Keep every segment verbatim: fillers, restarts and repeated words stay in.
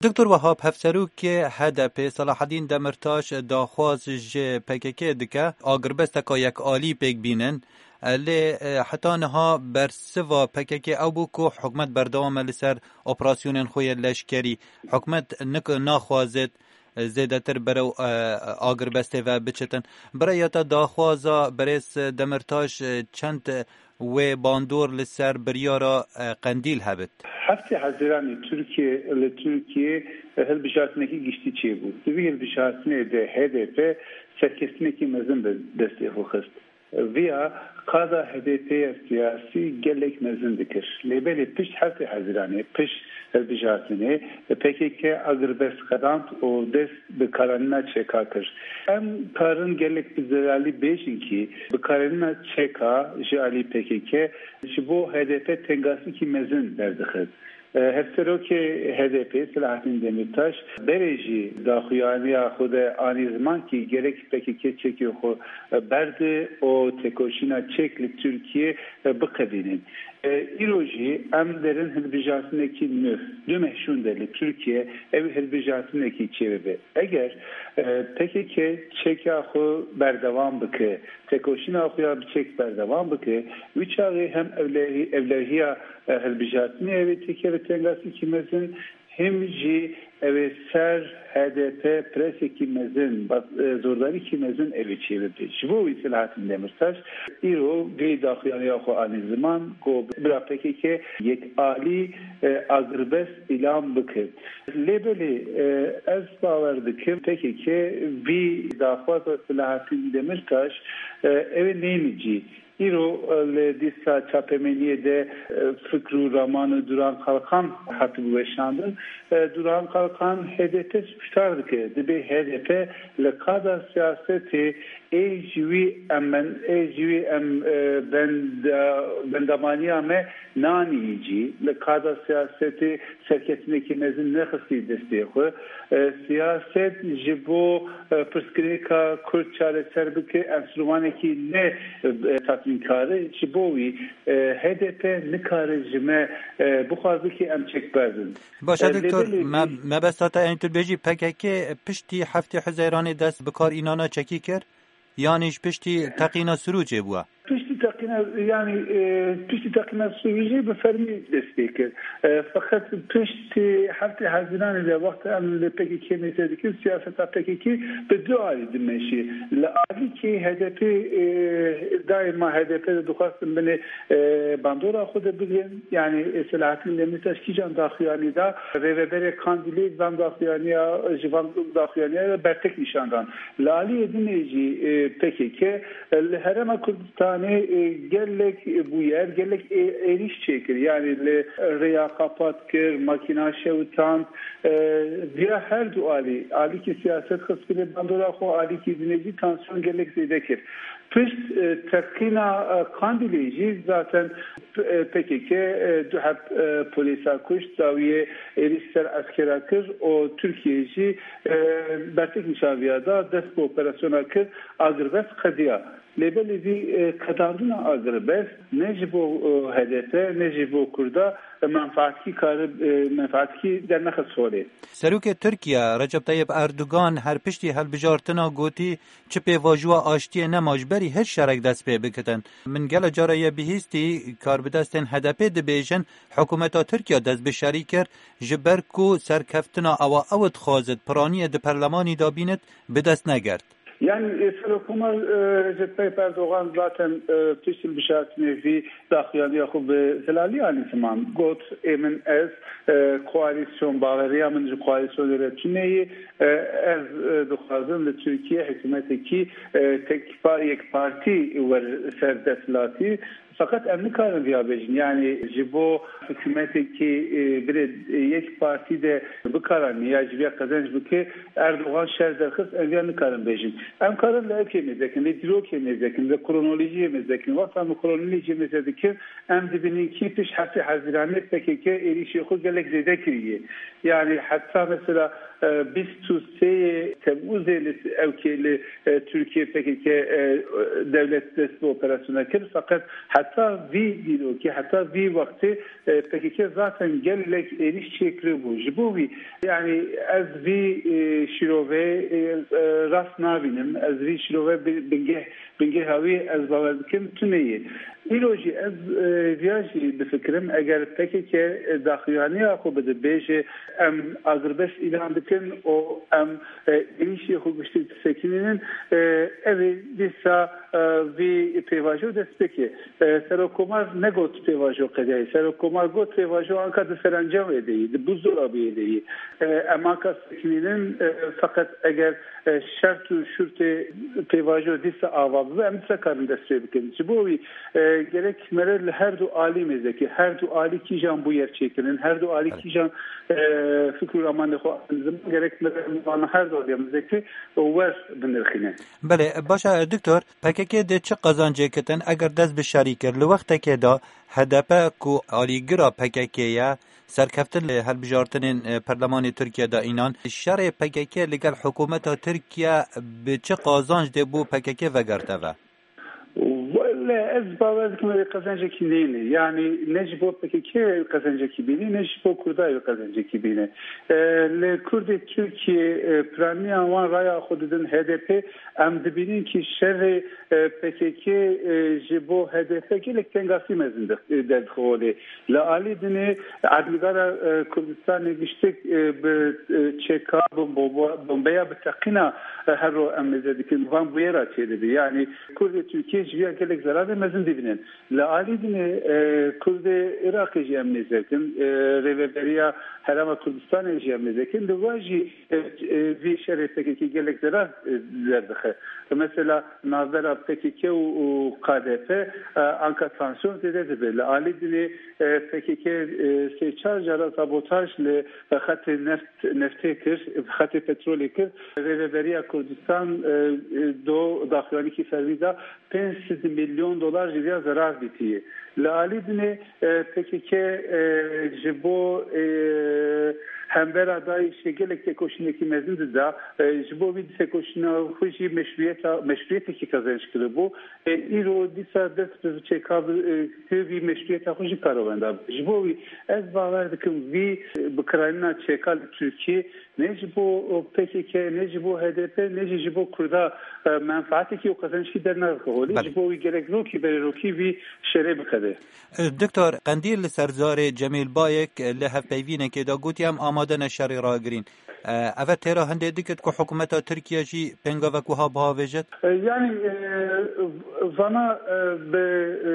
دکتر وهاب هفسروک هدف صلاح الدین دمرتاش داخواز ج پکک دکه آگربست که یک عالی پیک بینن لی حتی نها برسوا پکک او بو که حکمت بردوام لسر اپراسیون خوی لشکری حکمت نک ناخوازد زیده تر برو آگربسته و بچتن برای یاتا داخوازا برس دمرتاش چند و باندور لسر بریارا قندیل هبت هفته حزیرانی Türkiye Türkiye helbijatındaki geçti çiğ bu. Tabii helbijatını de H D P serkesindeki mezun desteği hukust. Via kada H D P siyasi gelek mezun dikir. Lebeli piş hafte hazirani piş helbijatını P K K agrbes kadant o des bir karanına çekakır. Hem karın gelek bizlerali beşin ki bir karanına çeka jali P K K bu H D P tengası ki mezun derdikir. هفسروک هدف سلاحدین دمیرتاش برژی داخویانی خود آنی زمان کی gerek پکیک چکی خو برد او تکوشینا چکل ترکیه بقبینین ایروجی ام derin helbijatındaki nüf dümehşun deli Türkiye ev helbijatındaki çevre eğer P K K çekahı berdevam bıkı tekoşina xuya çek berdevam bıkı üçağı hem evleri evleriya helbijatını ev teke ve tengası kimezin hem ji evet ser H D P pres ekimezin zorları kimezin evi çevirdi. Bu islahatın demirtaş İro gey daxiyani yaxu ani zaman go bira P K K yek ali agrbes ilan bıkı. Lebeli ez bavardıkım P K K vi daxwaz islahatın demirtaş evi neymici İro disa çapemeniye de Fıkru Ramanı Duran Kalkan hatı bu yaşandı. Duran Kalkan H D P tutardı ki dibe H D P le kada siyaseti ejvi emmen ejvi em bendamaniya me naniyici le kada siyaseti serketindeki mezun ne hısı desteği siyaset jibo pırskrika Kürt çareser bike enstrümaneki ne tatminkarı jibovi H D P nikarı jime bu xaziki em çekberdin. Başa doktor ما بساطه این تو بیجی پککی پشتی هفته حزیرانی دست بکار اینانا چکی کر یانیش پشتی تقینا سروجه بوا pişti takına yani e, pişti takına sürücü bir fermi destekler. E, fakat pişti hafta Haziran ile vakti anında P K K meseleki siyasete P K K beduali demeşi. La ali ki H D P e, daima H D P'de duhastım beni e, bandora xuda bilin yani Selahattin Demirtaş ki can daxiyani da revebere kandili zam daxiyaniya jivan daxiyaniya bertek nişandan. La ali edineci e, P K K herema Kürdistan yani gelek bu yer gelek eriş çekir yani le reya kapat kır makina şevtan diye her duali ali ki siyaset kısmı bandora xo ali ki dineci tansiyon gelek zedekir. Pişt tekina kandileci zaten P K K duhab polisa kuş zaviye erişser askera kır o Türkiye'ci bertek nişaviyada dest bu operasyona kır agrbes kadiya. Lebeli kadanduna agrbes necibo H D P necibo Kurda menfaatki karı menfaatki der nexs sori. Serok Türkiye Recep Tayyip Erdoğan her pişti helbijartina goti çipe vajua aştiye nemajberi her şerek dest pê bikitin. Min gele caraya bihîstî karbidestên H D P dibêjin hikûmeta Türkiye dest bi şerî kir ji ber ku serkeftina ewa ew dixwazit piraniyê di perlemanî da bînit bi dest negert. Yani Serokuma Recep Tayyip Erdoğan zaten tüsül bişaretini vi daxiyani yaxu be zelali ani zaman got emin ez koalisyon bağırıya min koalisyon üretmeyi ez duxazın le Türkiye hükümeteki tek yek parti var serdestlati fakat emni karın diyabejin yani jibo hükümeteki bir yek partide bu kararını ya jibiya kazanç bu ki Erdoğan şerderkız emni karın bejin em karın da ekemizdekin ve dirok emizdekin ve kronoloji emizdekin vatanı kronoloji emizdekin em dibinin ki piş hafta Haziran'da P K K erişi xo gelek zedekiriye yani hatta mesela بیست و سه تemmuz evkili Türkiye P K K devlet destek operasyona kir fakat hatta vi diyor ki hatta vi vakti P K K zaten gelek eriş çekri bu jibovi yani az vi şirove rast nabinim az vi şirove binge binge havi az bavardikim tüneyi İloji ez viyaji bifikrim eğer P K K daxiyani akı bide beje em agrbes ilan dikin o em erişi hukuştu sekininin evi disa vi pevajo desteki serokomar ne got pevajo kadar serokomar got pevajo anka de serencam edeyi buzdolabı edeyi emaka sekininin fakat eğer şartı şurte pevajo disa avabı em disa karın desteği bikin bu gerek merel her du alimizeki her du ali kijan bu yer çekinin her du ali kijan fikri aman gerek merel her du alimizeki var binirxine. بله باشه دکتر پککی ده چه قزانجه کتن اگر دست به شریکر لوقت که دا هدپه کو آلیگرا پککیه سرکفتن هل بجارتن پرلمان ترکیه دا اینان شرع پککی لگل حکومت ترکیه به چه قازانج ده بو پککی وگرته و؟ لا ez bazen kazancaki değil yani necbo peki ki kazancaki biri necbo kurda kazancaki biri le kurdi Türkiye praniya van raya xududun H D P em dibinin ki şerri P K K jibo H D P gelek tengasi mezinde dedxoli la ali dini adligara Kurdistan giştik be çeka bombaya betaqina her o emzedik van bu yere çeledi yani kurdi Türkiye jiya gelek zarar mezin dibinin la ali dini kurdi Irak jemnezekin reveberiya herama Kurdistan jemnezekin de vaji vi şerri P K K gelek zarar zerdexe mesela nazara P K K u K D P anka tansiyon dedi be la ali dini P K K seçar jara sabotaj le hat neft neftekir hat petrolekir reveberiya Kurdistan do daxilani ki servida beş yüz milyon dolar jiya zarar bitiye la ali dini P K K jibo همبر ادای شگل که کوشنکی مزند دا جبو وید سکوشنا خوشی مشروعیت مشروعیتی که کازنش کرده بو ایرو دیسا دست به چکاب که وی مشروعیت خوشی کاروندا جبو وی از باور دکم وی بکراینا چکال ترکیه نه جبو P K K نه جبو H D P نه جبو کردا منفعتی که کازنش کی در نرخولی جبو وی gerek رو کی بر رو کی وی شری بکده دکتر قندیل سرزار جمیل بایک له پیوینه که دا گوتی هم آماده نشری را گرین اوه تیرا هنده دیگه که حکومت ترکیه جی پنگا و کوها بها ویجد yani bana به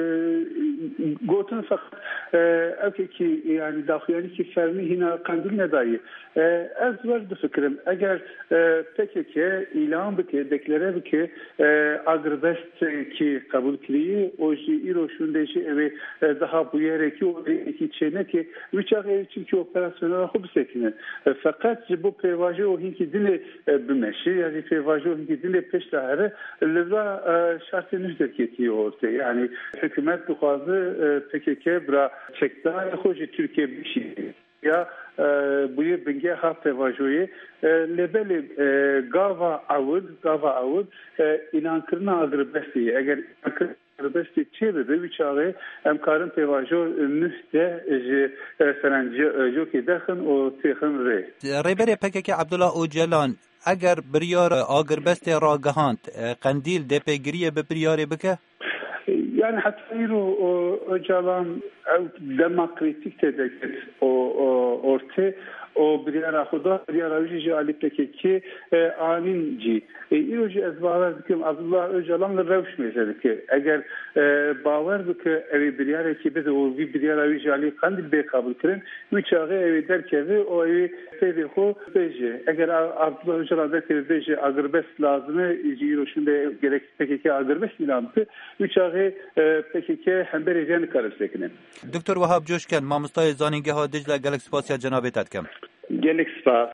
گوتن فقط اوکی ki yani daxiyani ki fermi hina kandil nedayı ez vardı fikrim eğer P K K ilan bike deklare bike agrbest ki kabul kiliyi o ji iro şundeci evi daha bu yere ki o iki çene ki uçak evi çünkü operasyonlara hub sekine fakat bu pevaji o hinki dile bimeşi yani pevaji o hinki dile peştahare leva şartı nüzdekiyeti ortaya yani hükümet bu kazı P K K bra çekta hoji Türkiye bir şey ya bu yıl benge hafta vajoye lebeli gava avud gava avud inankırına agrbesti eğer agrbesti çevre bir çare emkarın pevajo müste serenci joki daxın o texin re Rêberê P K K Abdullah Öcalan eger biryar agrbestê ragihand qendîl dêpêgiriye bi biryarê bike yani hatta o Öcalan demokratik tedekit o orta o bir ara xuda bir ara uji ali P K K aninci iroji ez bavar dikim Abdullah Öcalan'la revş meselesi ki eğer bavar bike evi bir ara ki biz o bir ara uji ali kandil be kabul kırın üç ağı evi derkevi o evi sevi xo beje eğer Abdullah Öcalan derkevi beje agrbest lazımı iroşunda gerek P K K agrbest ilandı üç ağı P K K hember ejeni karıştekinin دکتر وهاب جوشکن مامستای زانینگه ها دجله گلک سپاسیا جنابت اتکم gelek spas